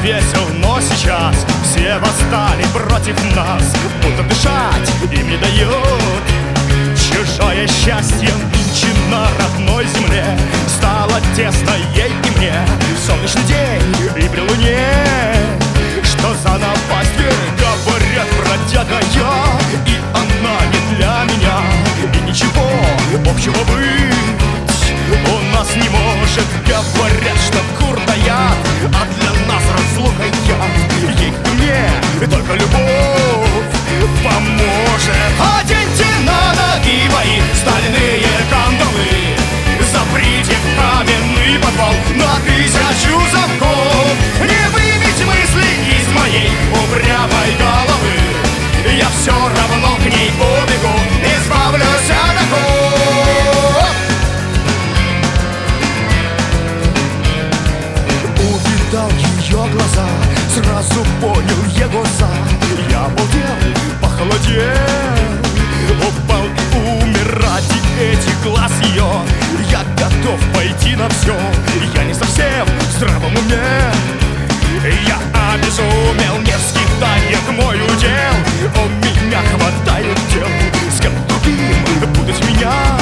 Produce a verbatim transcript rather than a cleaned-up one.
весел, но сейчас все восстали против нас, будто дышать им не дает. Чужое счастье нынче на родной земле стало тесно ей и мне. В солнечный день и при луне, что за напасть, говорят, бродяга я, и она не для меня. И ничего общего быть у нас не может. Говорят, что кур дает, а для нас разлука яд. Ей к мне только любовь поможет. Оденьте на ноги мои стальные кандалы, заприте в каменный подвал на тысячу замков. Не выбить мысли из моей упрямой головы, я все равно к ней убегу, избавлюсь от оков. Увидал ее глаза, сразу понял его зад. Я обалдел, похолодел, упал и умер ради этих глаз ее. Я готов пойти на все, я не совсем в здравом уме. Я обезумел, не в скитаниях мой удел. У меня хватает дел, с кем другим будут меня